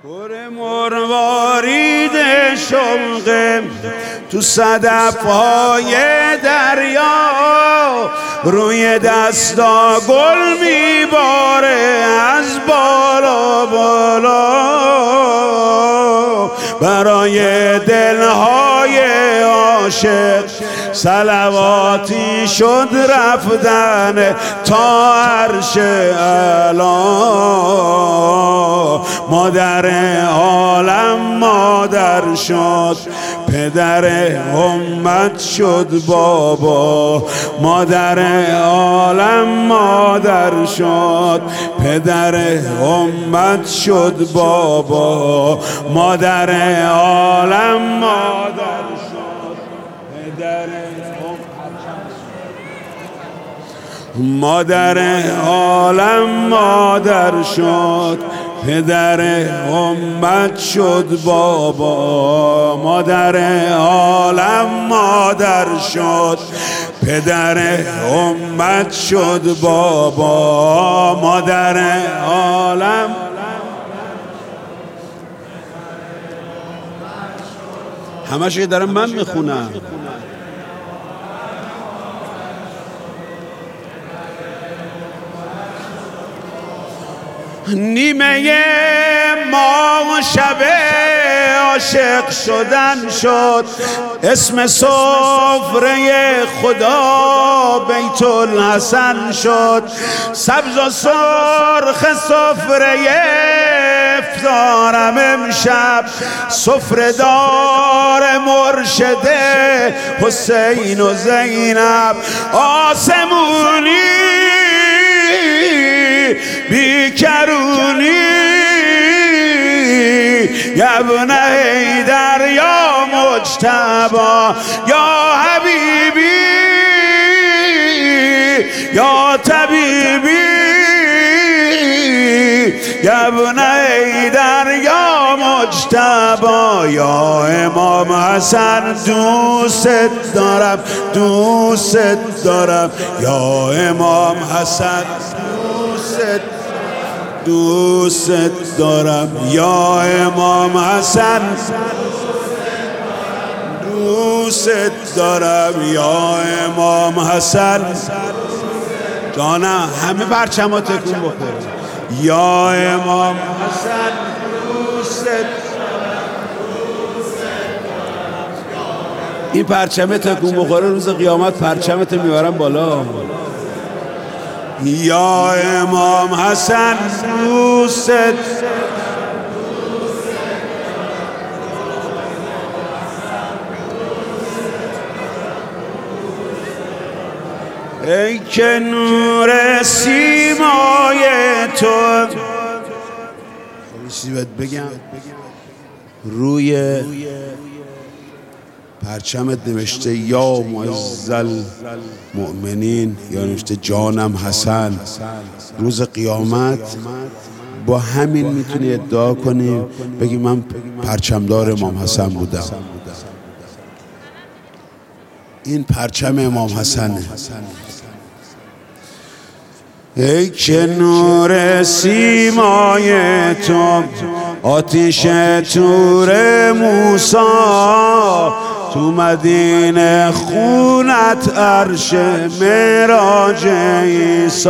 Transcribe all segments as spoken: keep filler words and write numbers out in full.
پر مروارید شوق تو صدف های دریا، روی دستا گل میباره از بالا بالا، برای دلهای عاشق صلواتی شد رفتن تا عرش اعلی. مادر عالم مادر شد، پدر امت شد بابا. مادر عالم مادر شد، پدر امت شد بابا. مادر عالم مادر شد، پدر مادر عالم مادر شد، پدر امت شد بابا. مادر عالم مادر شد، پدر امت شد بابا. مادر عالم همش که دارم من میخونم. نیمه ما شب عاشق شدن شد، اسم سفره خدا بیت الحسن شد. سبز و سرخ سفره افطارم امشب، سفره دار مرشد حسین و زینب. آسمونی بیکرونی یا ابن حیدر یا مجتبی یا حبیبی یا طبیبی یا ابن حیدر یا مجتبی یا امام حسن. دوست دارم دوست دارم یا امام حسن، دوست دارم یا امام حسن، دوست دارم یا امام حسن. جانا همه پرچما تکون بخوره. یا امام حسن دوست. این پرچمه تکون بخوره روز قیامت پرچمت میبرم بالا. یا امام حسن دوست. ای که نور سیمای تو، چیزی باید بگم، روی پرچمت نوشته یا معز المؤمنین، یا نوشته جانم حسن. روز قیامت با همین میتونی ادعا کنی بگی من پرچمدار امام حسن بودم. این پرچم امام حسنه. ای که نور سیمای تو، آتیش تور موسی، تو مدینه خونت عرش معراج عیسی،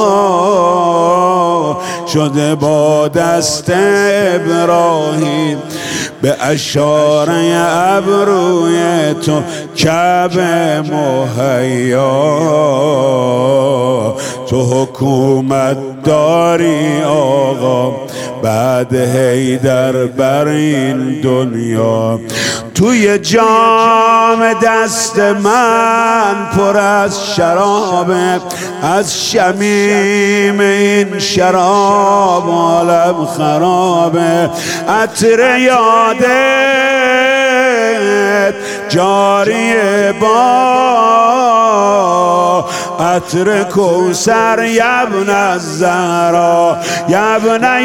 شده با دست ابراهیم به اشاره ابروی تو کعبه مهیا. تو حکومت داری آقا بعد حیدر بر این دنیا. توی جام دست من پر از شرابه، از شمیم این شراب عالم خرابه. عطر یادت جاری با عطر کوثر یبن الزهرا یبن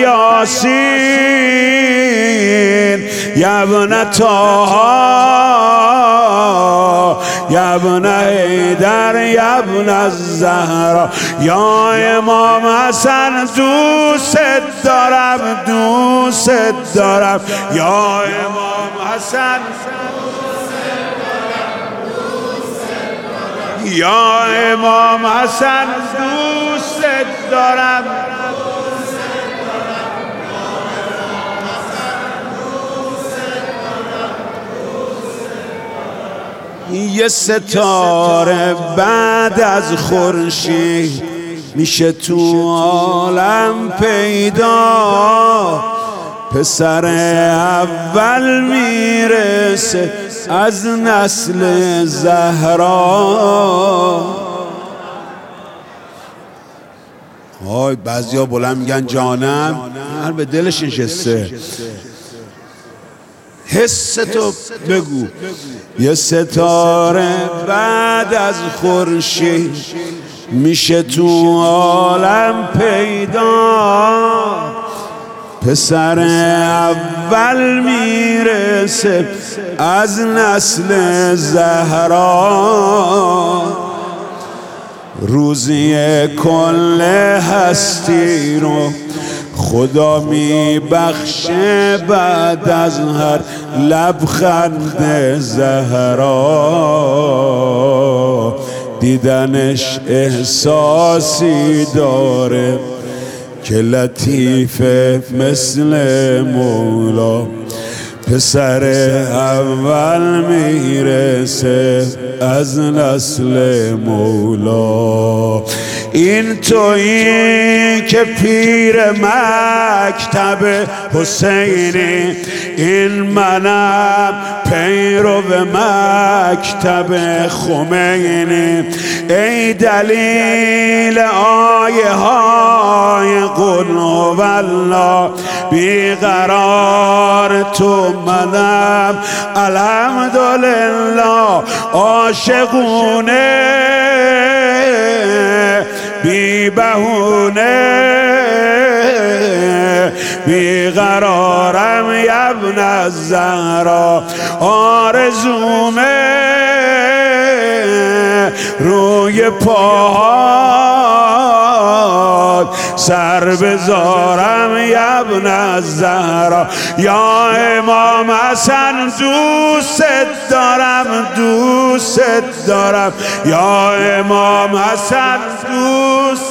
یاسین یبن طه یا ابن حیدر یا ابن الزهرا یا امام حسن دوست دارم دوست دارم یا امام حسن یا امام حسن دوست دارم یه ستاره بعد از خورشید میشه تو عالم پیدا پسر اول میرسه از نسل زهرا. های بعضیا بلند میگن جانم، هر به دلش نشسته. حس تو بگو. یه ستاره بعد از خورشید میشه تو عالم پیدا پسر اول میرسه از نسل زهرا. روزی کل هستی رو خدا میبخشه بعد از هر لبخند زهرا. دیدنش احساسی داره که لطیفه مثل مولا پسر اول میرسه از نسل مولا. این تویی که پیر مکتب حسینی، این منم پیرو مکتب خمینی. ای دلیل آیه های قل هوالله بیقرار تو منم الحمدلله. عاشقونه بی بهونه بیقرارم ابن الزهرا. آرزومه روی پاهات سر بذارم ابن الزهرا. یا امام حسن دوست دارم دوست دارم یا امام حسن دوست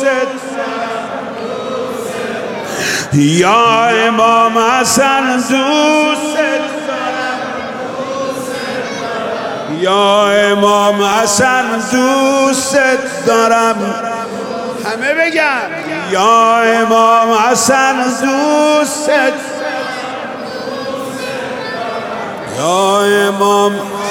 یا امام حسن دوست یا امام حسن دوست دارم. همه بگن یا امام حسن دوست یا امام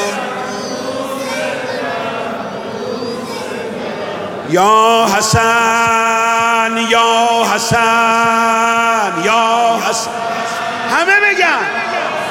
یا حسن یا حسن یا حسن. همه بگن